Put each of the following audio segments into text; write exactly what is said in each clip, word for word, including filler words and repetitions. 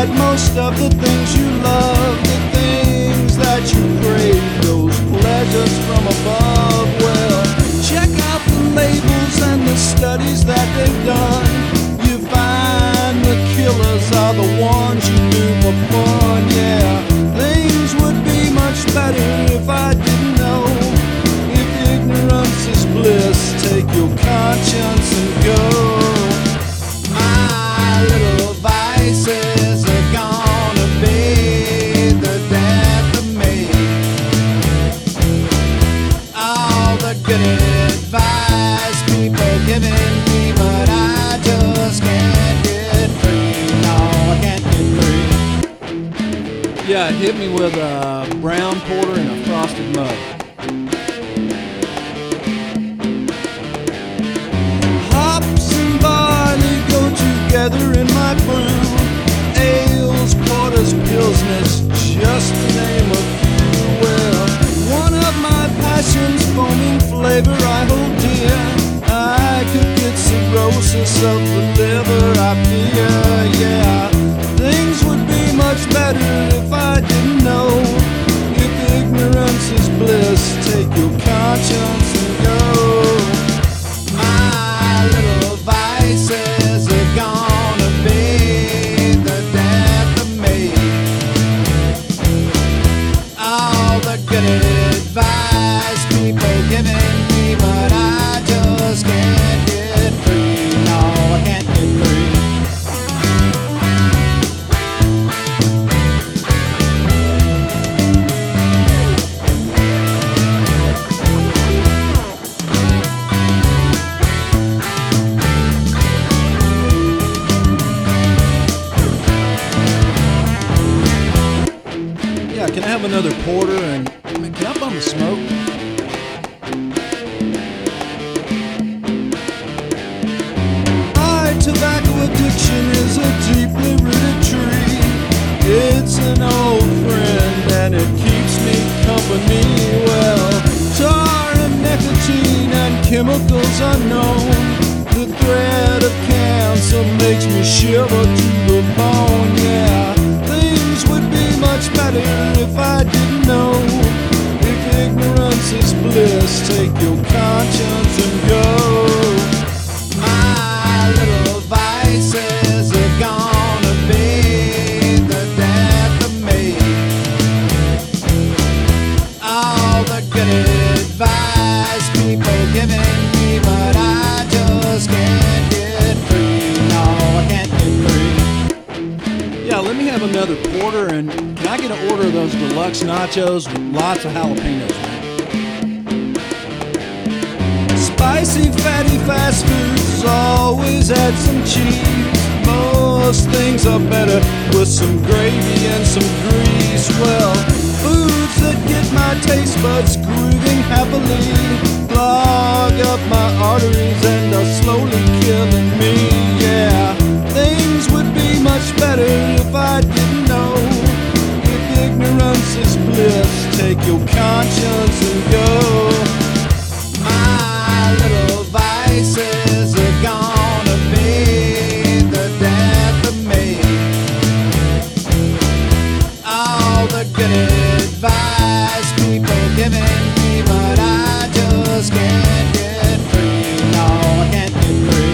get most of the things you love, the things that you crave, those pleasures from above. Well, check out the labels and the studies that they've done. You find the killers are the ones you do for fun. Yeah, things would be much better if I didn't know. If ignorance is bliss, take your conscience and go. My little vices are gonna be the death of me. All the good advice people giving me, but I just can't get free. No, I can't get free. Yeah, it hit me with a brown porter and a frosted mug. Hops and barley go together in my brew. Ales, porters, pilsners, just to name a few. Well, one of my passions, foaming flavor I hold dear. I could get cirrhosis of the liver, I fear. Yeah, things would be much better if I didn't know. If ignorance is bliss, take your conscience and go. My little vices are gonna be the death of me. All the good advice people giving me, but I just can't get free. No, I can't get free. Yeah, can I have another porter and can I bum a smoke? My tobacco addiction is a deeply rooted tree. It's an old friend and it keeps me company. Well, tar and nicotine and chemicals unknown. The threat of cancer makes me shiver to the bone. Yeah, things would be much better if I didn't know. If ignorance is bliss, take your conscience and go. My little vices are gonna be the death of me. All the good advice people giving me, but I just can't get free. No, I can't get free. Yeah, let me have another porter and can I get an order of those deluxe nachos with lots of jalapenos, man? Spicy, fatty fast foods always add some cheese. Most things are better with some gravy and some grease. Well, foods that get my taste buds grooving happily clog up my arteries and are slowly killing me. Yeah, things would be much better if I didn't know. If ignorance is bliss, take your conscience and go. My little vices are gonna be the death of me. All the good advice people giving me, but I just can't get free. No, I can't get free.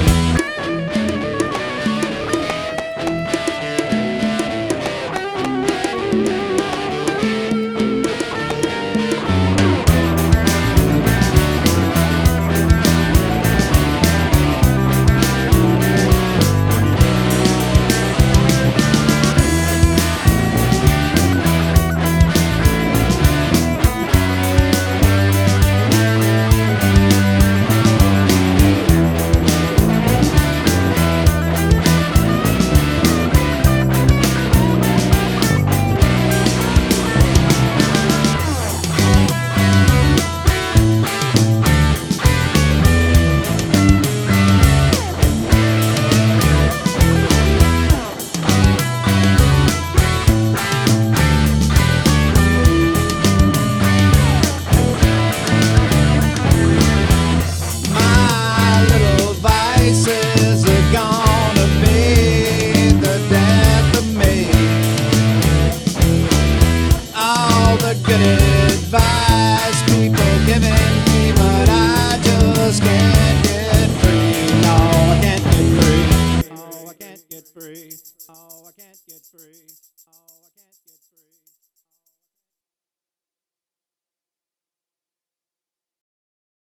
Oh, I can't get free. Oh, I